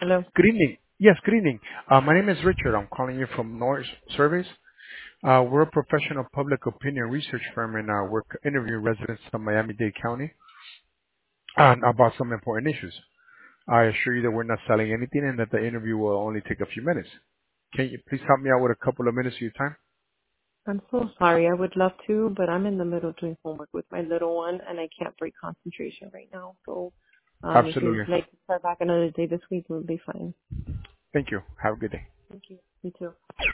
Hello. Good evening. Yes, good evening. My name is Richard. I'm calling you from Norris Surveys. We're a professional public opinion research firm, and we're interviewing residents of Miami-Dade County about some important issues. I assure you that we're not selling anything and that the interview will only take a few minutes. Can you please help me out with a couple of minutes of your time? I'm so sorry. I would love to, but I'm in the middle of doing homework with my little one, and I can't break concentration right now. So, if you'd Absolutely. like to start back another day this week, we'll be fine. Thank you. Have a good day. Thank you. You too.